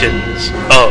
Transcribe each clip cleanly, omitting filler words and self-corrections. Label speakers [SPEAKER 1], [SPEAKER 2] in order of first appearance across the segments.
[SPEAKER 1] Titans of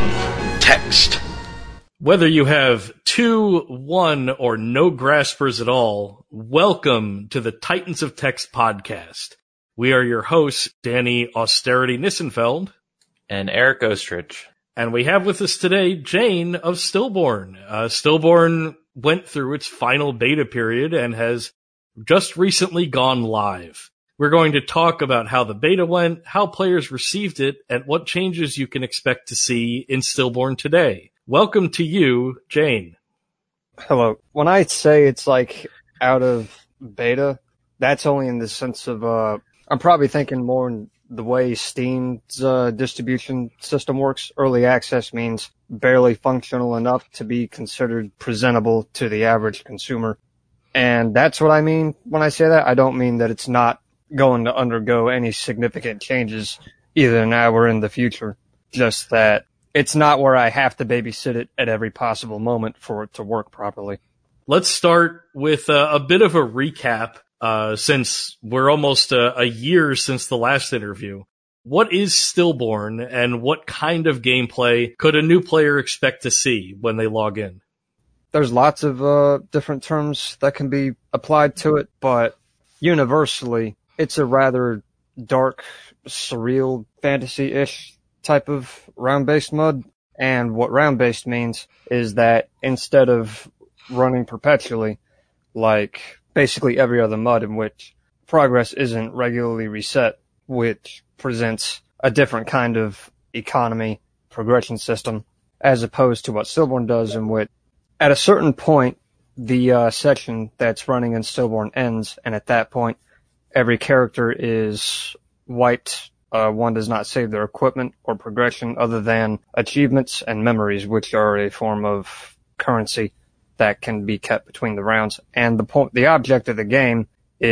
[SPEAKER 1] Text. Whether you have 2, 1, or no graspers at all, welcome to the Titans of Text podcast. We are your hosts, Danny Austerity Nissenfeld
[SPEAKER 2] and Eric Ostrich.
[SPEAKER 1] And we have with us today Jane of Stillborn. Stillborn went through its final beta period and has just recently gone live. We're going to talk about how the beta went, how players received it, and what changes you can expect to see in Stillborn today. Welcome to you, Jane.
[SPEAKER 3] Hello. When I say it's like out of beta, that's only in the sense of, I'm probably thinking more in the way Steam's distribution system works. Early access means barely functional enough to be considered presentable to the average consumer. And that's what I mean when I say that. I don't mean that it's not going to undergo any significant changes either now or in the future. Just that it's not where I have to babysit it at every possible moment for it to work properly.
[SPEAKER 1] Let's start with a bit of a recap, since we're almost a year since the last interview. What is Stillborn, and what kind of gameplay could a new player expect to see when they log in?
[SPEAKER 3] There's lots of different terms that can be applied to it, but universally, it's a rather dark, surreal, fantasy-ish type of round-based MUD. And what round-based means is that instead of running perpetually, like basically every other MUD in which progress isn't regularly reset, which presents a different kind of economy progression system, as opposed to what Stillborn does, in which at a certain point, the section that's running in Stillborn ends, and at that point, every character is wiped. One does not save their equipment or progression other than achievements and memories, which are a form of currency that can be kept between the rounds. And the object of the game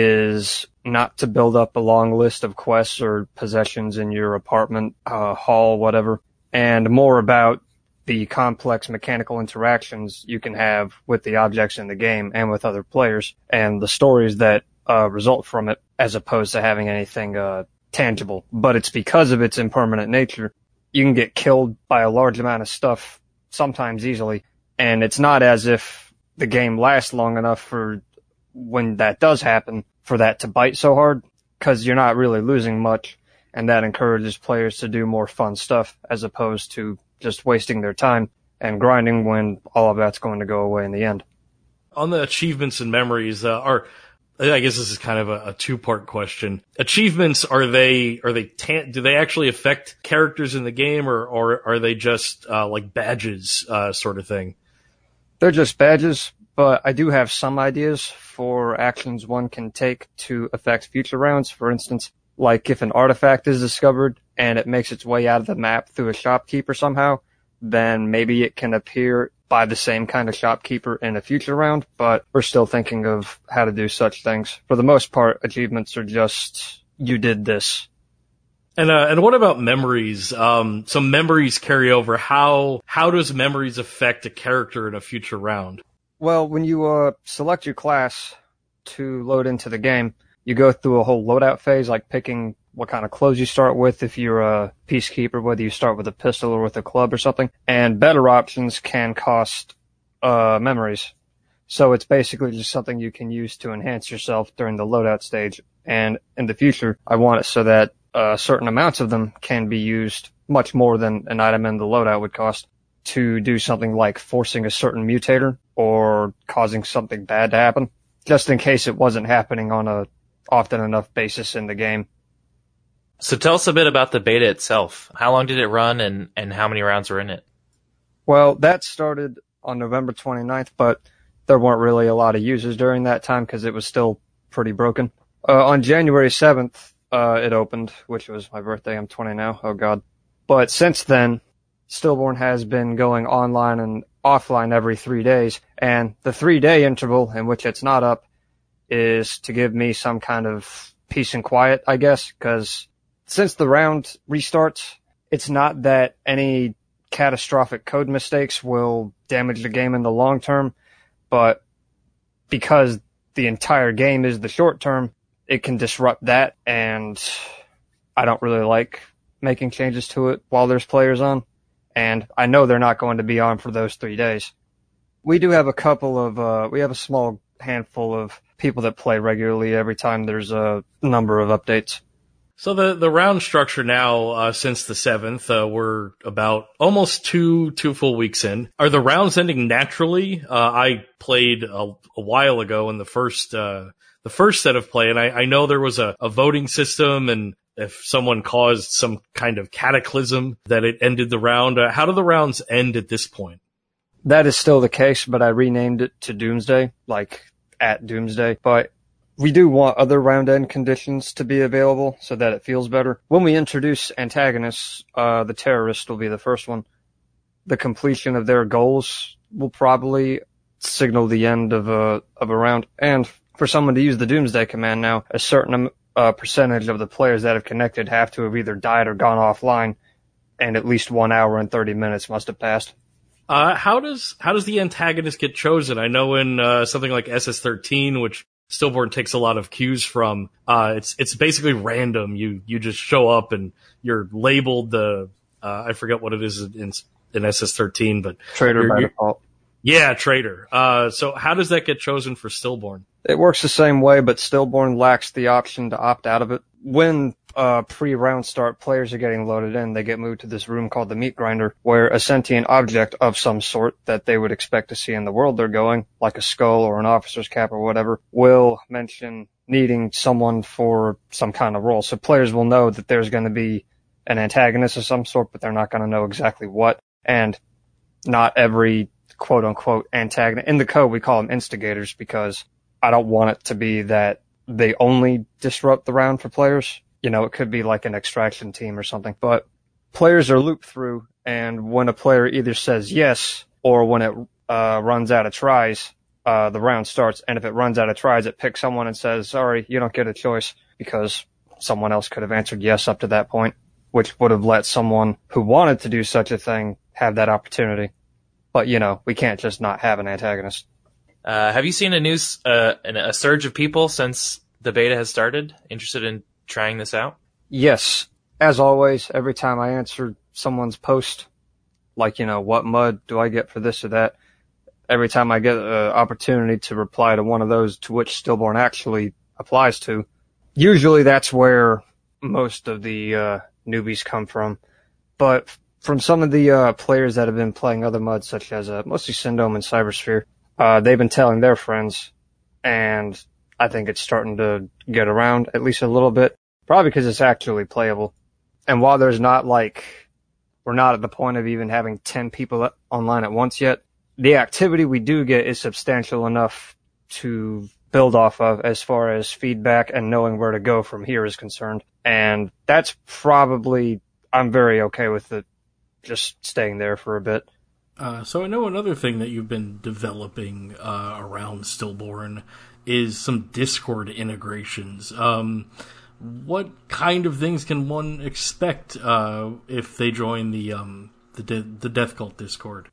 [SPEAKER 3] is not to build up a long list of quests or possessions in your apartment, hall, whatever, and more about the complex mechanical interactions you can have with the objects in the game and with other players, and the stories that result from it, as opposed to having anything tangible. But it's because of its impermanent nature, you can get killed by a large amount of stuff, sometimes easily, and it's not as if the game lasts long enough for when that does happen for that to bite so hard, because you're not really losing much, and that encourages players to do more fun stuff as opposed to just wasting their time and grinding when all of that's going to go away in the end.
[SPEAKER 1] On the achievements and memories, I guess this is kind of a two-part question. Achievements, do they actually affect characters in the game, or are they just like badges sort of thing?
[SPEAKER 3] They're just badges, but I do have some ideas for actions one can take to affect future rounds. For instance, like if an artifact is discovered and it makes its way out of the map through a shopkeeper somehow, then maybe it can appear by the same kind of shopkeeper in a future round, but we're still thinking of how to do such things. For the most part, achievements are just, you did this.
[SPEAKER 1] And what about memories? Some memories carry over. How does memories affect a character in a future round?
[SPEAKER 3] Well, when you select your class to load into the game, you go through a whole loadout phase, like picking what kind of clothes you start with if you're a peacekeeper, whether you start with a pistol or with a club or something. And better options can cost memories. So it's basically just something you can use to enhance yourself during the loadout stage. And in the future, I want it so that certain amounts of them can be used, much more than an item in the loadout would cost, to do something like forcing a certain mutator or causing something bad to happen, just in case it wasn't happening on a often enough basis in the game.
[SPEAKER 2] So tell us a bit about the beta itself. How long did it run, and how many rounds were in it?
[SPEAKER 3] Well, that started on November 29th, but there weren't really a lot of users during that time because it was still pretty broken. On January 7th, it opened, which was my birthday. I'm 20 now. Oh, God. But since then, Stillborn has been going online and offline every 3 days, and the 3-day interval in which it's not up is to give me some kind of peace and quiet, I guess, because since the round restarts, it's not that any catastrophic code mistakes will damage the game in the long term, but because the entire game is the short term, it can disrupt that, and I don't really like making changes to it while there's players on. and I know they're not going to be on for those 3 days. We do have we have a small handful of people that play regularly every time there's a number of updates.
[SPEAKER 1] So the round structure now, since the 7th, we're about almost two full weeks in. Are the rounds ending naturally? I played a while ago in the first set of play, and I know there was a voting system, and if someone caused some kind of cataclysm, that it ended the round. How do the rounds end at this point?
[SPEAKER 3] That is still the case, but I renamed it to Doomsday, like at Doomsday. But we do want other round end conditions to be available so that it feels better. When we introduce antagonists, the terrorist will be the first one. The completion of their goals will probably signal the end of a round. And for someone to use the Doomsday command now, a certain percentage of the players that have connected have to have either died or gone offline, and at least 1 hour and 30 minutes must have passed.
[SPEAKER 1] How does the antagonist get chosen? I know in something like SS13, which Stillborn takes a lot of cues from, it's basically random. You just show up and you're labeled I forget what it is in SS13, but
[SPEAKER 3] Traitor by default.
[SPEAKER 1] Yeah, traitor. So how does that get chosen for Stillborn?
[SPEAKER 3] It works the same way, but Stillborn lacks the option to opt out of it. When pre-round start players are getting loaded in, they get moved to this room called the Meat Grinder, where a sentient object of some sort that they would expect to see in the world they're going, like a skull or an officer's cap or whatever, will mention needing someone for some kind of role. So players will know that there's going to be an antagonist of some sort, but they're not going to know exactly what. And not every quote-unquote antagonist. In the code, we call them instigators because I don't want it to be that they only disrupt the round for players. You know, it could be like an extraction team or something. But players are looped through, and when a player either says yes or when it runs out of tries, the round starts. And if it runs out of tries, it picks someone and says, sorry, you don't get a choice, because someone else could have answered yes up to that point, which would have let someone who wanted to do such a thing have that opportunity. But, you know, we can't just not have an antagonist.
[SPEAKER 2] Have you seen a surge of people since the beta has started interested in trying this out?
[SPEAKER 3] Yes. As always, every time I answer someone's post, like, you know, what mud do I get for this or that, every time I get an opportunity to reply to one of those to which Stillborn actually applies to, usually that's where most of the newbies come from. But from some of the players that have been playing other mods, such as mostly Syndome and Cybersphere, they've been telling their friends, and I think it's starting to get around at least a little bit, probably because it's actually playable. And while there's not we're not at the point of even having 10 people online at once yet, the activity we do get is substantial enough to build off of as far as feedback and knowing where to go from here is concerned. And that's probably, I'm very okay with it just staying there for a bit.
[SPEAKER 4] So I know another thing that you've been developing around Stillborn is some Discord integrations. What kind of things can one expect if they join the Death Cult Discord?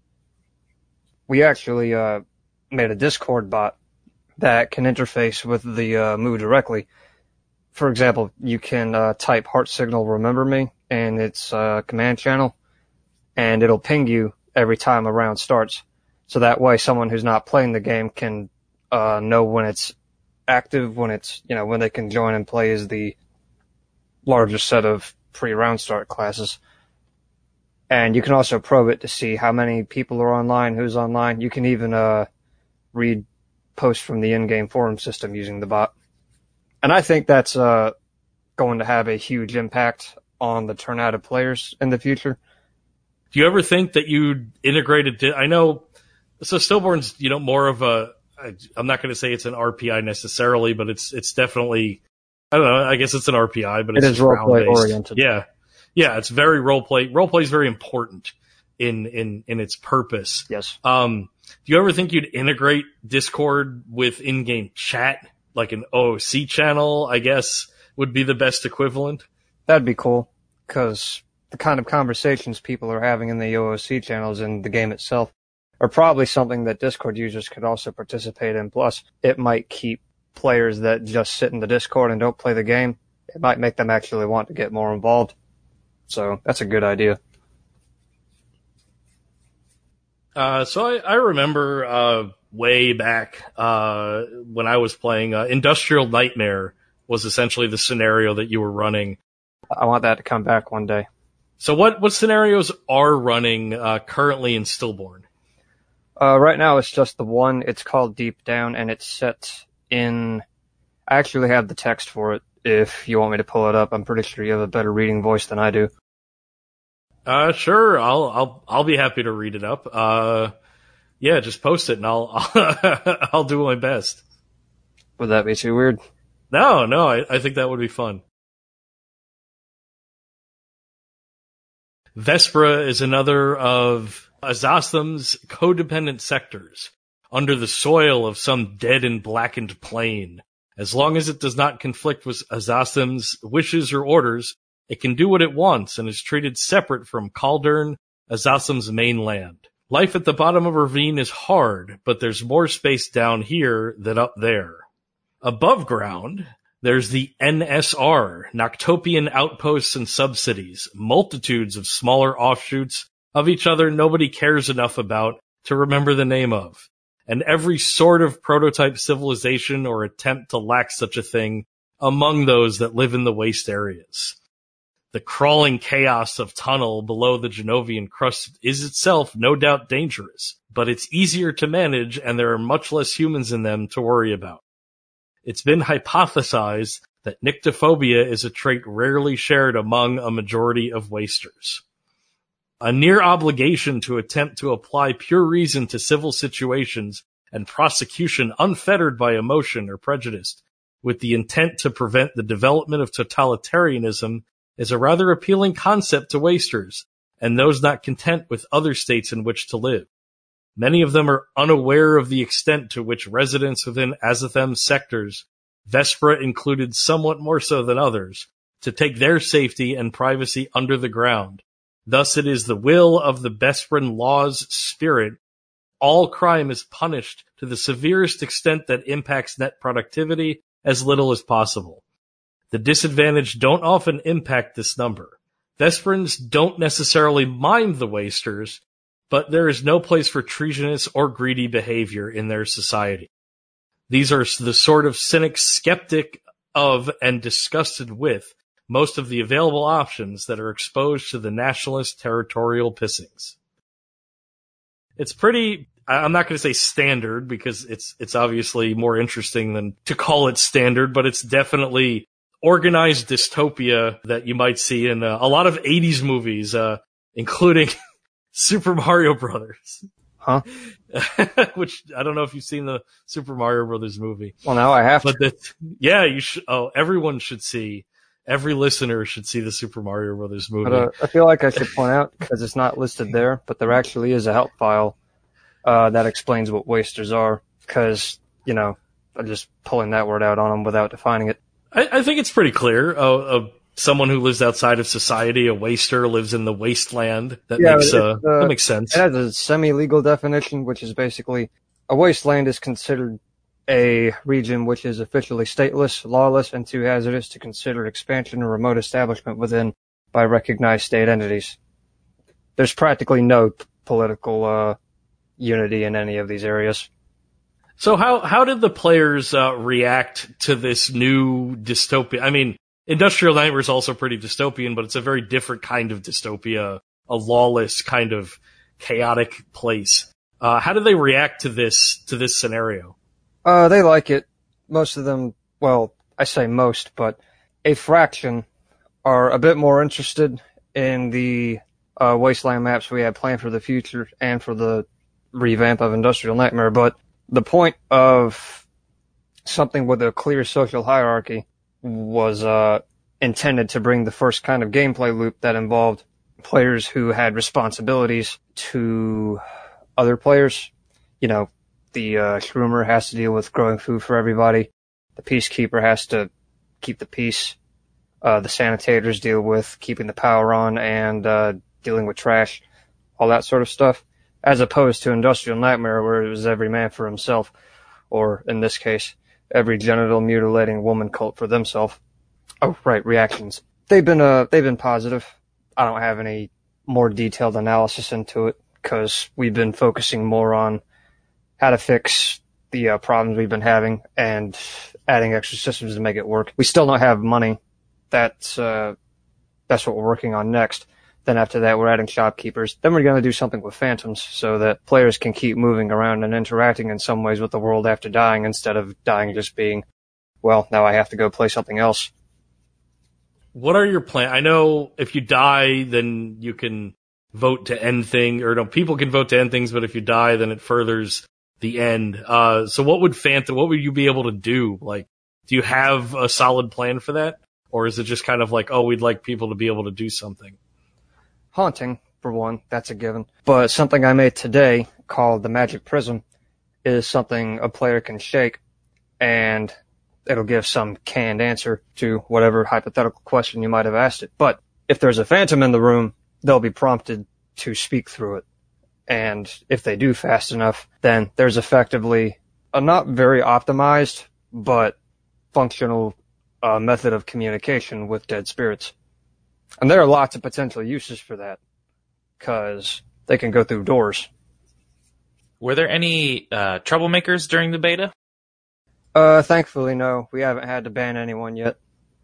[SPEAKER 3] We actually made a Discord bot that can interface with the Moo directly. For example, you can type heart signal remember me in its command channel, and it'll ping you every time a round starts. So that way someone who's not playing the game can know when it's active, when it's, you know, when they can join and play as the larger set of pre-round start classes. And you can also probe it to see how many people are online, who's online. You can even read posts from the in-game forum system using the bot. And I think that's going to have a huge impact on the turnout of players in the future.
[SPEAKER 1] Do you ever think that you'd integrate I know, so Stillborn's, you know, more of I'm not going to say it's an RPI necessarily, but it's definitely, I don't know, I guess it's an RPI, but it's
[SPEAKER 3] roleplay oriented.
[SPEAKER 1] Yeah. Yeah, it's very roleplay. Roleplay is very important in its purpose.
[SPEAKER 3] Yes.
[SPEAKER 1] Do you ever think you'd integrate Discord with in-game chat, like an OOC channel, I guess, would be the best equivalent?
[SPEAKER 3] That'd be cool, because the kind of conversations people are having in the OOC channels in the game itself are probably something that Discord users could also participate in. Plus, it might keep players that just sit in the Discord and don't play the game. It might make them actually want to get more involved. So that's a good idea.
[SPEAKER 1] So I remember way back when I was playing Industrial Nightmare was essentially the scenario that you were running.
[SPEAKER 3] I want that to come back one day.
[SPEAKER 1] So what scenarios are running currently in Stillborn?
[SPEAKER 3] Right now it's just the one. It's called Deep Down, and it's set in... I actually have the text for it if you want me to pull it up. I'm pretty sure you have a better reading voice than I do.
[SPEAKER 1] Sure. I'll be happy to read it up. Yeah, just post it and I'll do my best.
[SPEAKER 3] Would that be too weird?
[SPEAKER 1] No, I think that would be fun. Vespra is another of Azatham's codependent sectors, under the soil of some dead and blackened plain. As long as it does not conflict with Azatham's wishes or orders, it can do what it wants and is treated separate from Kaldern, Azatham's mainland. Life at the bottom of a ravine is hard, but there's more space down here than up there. Above ground, there's the NSR, Noctopian outposts and subcities, multitudes of smaller offshoots of each other nobody cares enough about to remember the name of, and every sort of prototype civilization or attempt to lack such a thing among those that live in the waste areas. The crawling chaos of tunnel below the Genovian crust is itself no doubt dangerous, but it's easier to manage and there are much less humans in them to worry about. It's been hypothesized that nyctophobia is a trait rarely shared among a majority of wasters. A near obligation to attempt to apply pure reason to civil situations and prosecution unfettered by emotion or prejudice, with the intent to prevent the development of totalitarianism, is a rather appealing concept to wasters, and those not content with other states in which to live. Many of them are unaware of the extent to which residents within Azatham's sectors, Vespra included somewhat more so than others, to take their safety and privacy under the ground. Thus it is the will of the Vespran law's spirit. All crime is punished to the severest extent that impacts net productivity as little as possible. The disadvantaged don't often impact this number. Vesprans don't necessarily mind the wasters, but there is no place for treasonous or greedy behavior in their society. These are the sort of cynics skeptic of and disgusted with most of the available options that are exposed to the nationalist territorial pissings. It's pretty, I'm not going to say standard because it's obviously more interesting than to call it standard, but it's definitely organized dystopia that you might see in a lot of 80s movies, including Super Mario Brothers.
[SPEAKER 3] Huh?
[SPEAKER 1] Which, I don't know if you've seen the Super Mario Brothers movie.
[SPEAKER 3] Well, now I have to.
[SPEAKER 1] But yeah, you should, everyone should see, every listener should see the Super Mario Brothers movie.
[SPEAKER 3] But, I feel like I should point out, because it's not listed there, but there actually is a help file that explains what wasters are, because, I'm just pulling that word out on them without defining it.
[SPEAKER 1] I think it's pretty clear. Someone who lives outside of society, a waster, lives in the wasteland. That makes sense.
[SPEAKER 3] It has a semi-legal definition, which is basically a wasteland is considered a region which is officially stateless, lawless, and too hazardous to consider expansion or remote establishment within by recognized state entities. There's practically no political unity in any of these areas.
[SPEAKER 1] So how did the players react to this new dystopia? I mean, Industrial Nightmare is also pretty dystopian, but it's a very different kind of dystopia, a lawless kind of chaotic place. How did they react to this scenario?
[SPEAKER 3] They like it. Most of them, well, I say most, but a fraction are a bit more interested in the wasteland maps we have planned for the future and for the revamp of Industrial Nightmare. But the point of something with a clear social hierarchy was intended to bring the first kind of gameplay loop that involved players who had responsibilities to other players. The Shroomer has to deal with growing food for everybody. The Peacekeeper has to keep the peace. The Sanitators deal with keeping the power on and dealing with trash, all that sort of stuff. As opposed to Industrial Nightmare, where it was every man for himself, or in this case, every genital mutilating woman cult for themselves. Oh, right, reactions. They've been positive. I don't have any more detailed analysis into it, because we've been focusing more on how to fix the problems we've been having and adding extra systems to make it work. We still don't have money. That's what we're working on next. Then after that, we're adding shopkeepers. Then we're going to do something with phantoms so that players can keep moving around and interacting in some ways with the world after dying, instead of dying just being, well, now I have to go play something else.
[SPEAKER 1] What are your plans? I know if you die, then you can vote to end things, or no, people can vote to end things, but if you die, then it furthers the end. So what would you be able to do? Like, do you have a solid plan for that? Or is it just kind of like, oh, we'd like people to be able to do something?
[SPEAKER 3] Haunting, for one, that's a given. But something I made today called the Magic Prism is something a player can shake, and it'll give some canned answer to whatever hypothetical question you might have asked it. But if there's a phantom in the room, they'll be prompted to speak through it. And if they do fast enough, then there's effectively a not very optimized, but functional method of communication with dead spirits. And there are lots of potential uses for that, because they can go through doors.
[SPEAKER 2] Were there any troublemakers during the beta?
[SPEAKER 3] Thankfully, no. We haven't had to ban anyone yet.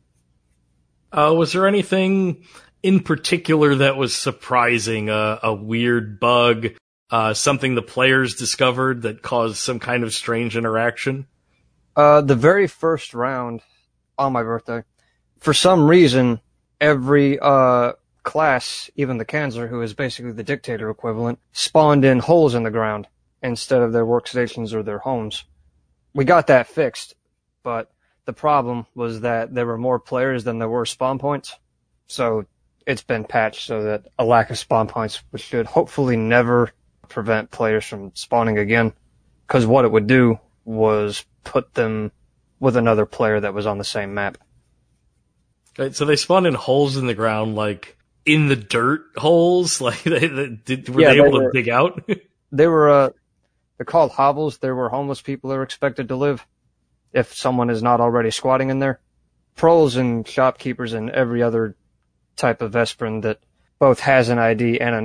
[SPEAKER 1] Was there anything in particular that was surprising? A weird bug? Something the players discovered that caused some kind of strange interaction?
[SPEAKER 3] The very first round, on my birthday, for some reason, every class, even the Kanzler, who is basically the dictator equivalent, spawned in holes in the ground instead of their workstations or their homes. We got that fixed, but the problem was that there were more players than there were spawn points. So it's been patched so that a lack of spawn points should hopefully never prevent players from spawning again, because what it would do was put them with another player that was on the same map.
[SPEAKER 1] Right, so they spawned in holes in the ground, like in the dirt holes. Like were they able to dig out?
[SPEAKER 3] They're called hovels. They're where homeless people are expected to live, if someone is not already squatting in there. Proles and shopkeepers and every other type of Vespren that both has an ID and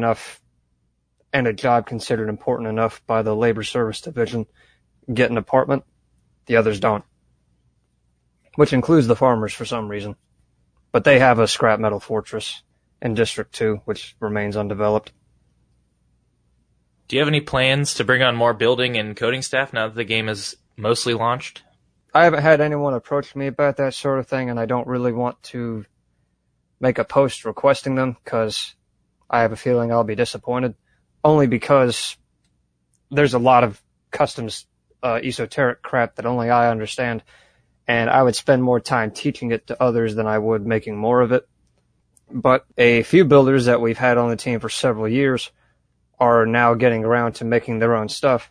[SPEAKER 3] a job considered important enough by the Labor Service Division get an apartment. The others don't, which includes the farmers for some reason. But they have a scrap metal fortress in District 2, which remains undeveloped.
[SPEAKER 2] Do you have any plans to bring on more building and coding staff now that the game is mostly launched?
[SPEAKER 3] I haven't had anyone approach me about that sort of thing, and I don't really want to make a post requesting them, because I have a feeling I'll be disappointed. Only because there's a lot of customs esoteric crap that only I understand, and I would spend more time teaching it to others than I would making more of it. But a few builders that we've had on the team for several years are now getting around to making their own stuff.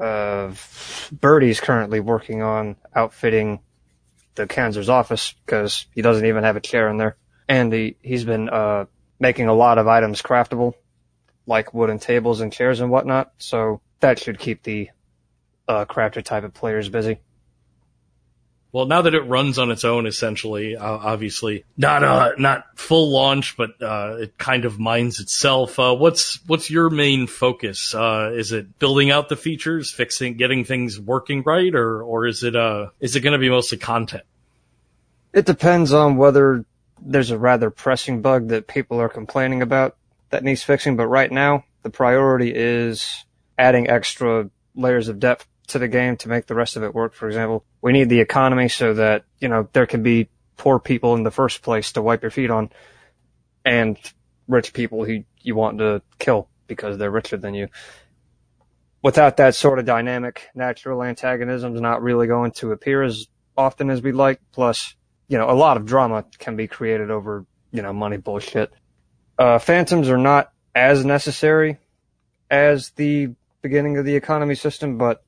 [SPEAKER 3] Birdie's currently working on outfitting the Kanzler's office, because he doesn't even have a chair in there. And he's been making a lot of items craftable, like wooden tables and chairs and whatnot, so that should keep the crafter type of players busy.
[SPEAKER 1] Well, now that it runs on its own, essentially, obviously not full launch, but it kind of mines itself. What's your main focus? Is it building out the features, getting things working right, or is it going to be mostly content?
[SPEAKER 3] It depends on whether there's a rather pressing bug that people are complaining about that needs fixing. But right now, the priority is adding extra layers of depth to the game to make the rest of it work. For example, we need the economy so that, there can be poor people in the first place to wipe your feet on, and rich people who you want to kill because they're richer than you. Without that sort of dynamic, natural antagonism is not really going to appear as often as we'd like. Plus, a lot of drama can be created over, money bullshit. Phantoms are not as necessary as the beginning of the economy system, but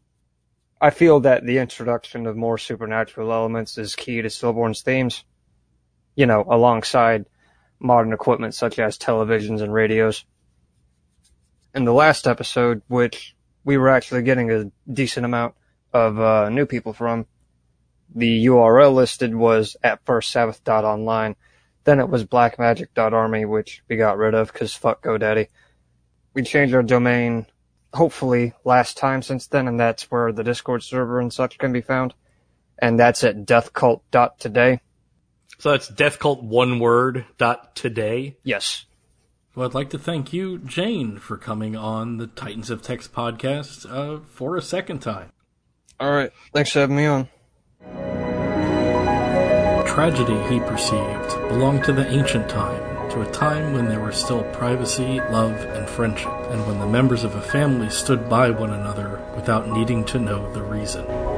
[SPEAKER 3] I feel that the introduction of more supernatural elements is key to Stillborn's themes, alongside modern equipment such as televisions and radios. In the last episode, which we were actually getting a decent amount of new people from, the URL listed was at first Sabbath.online, then it was blackmagic.army, which we got rid of because fuck GoDaddy. we changed our domain, hopefully last time since then, and that's where the Discord server and such can be found. And that's at deathcult.today.
[SPEAKER 1] So that's deathcult1word.today.
[SPEAKER 3] Yes.
[SPEAKER 4] Well, I'd like to thank you, Jane, for coming on the Titans of Text podcast for a second time.
[SPEAKER 3] All right. Thanks for having me on.
[SPEAKER 4] Tragedy, he perceived, belonged to the ancient time, to a time when there were still privacy, love, and friendship, and when the members of a family stood by one another without needing to know the reason.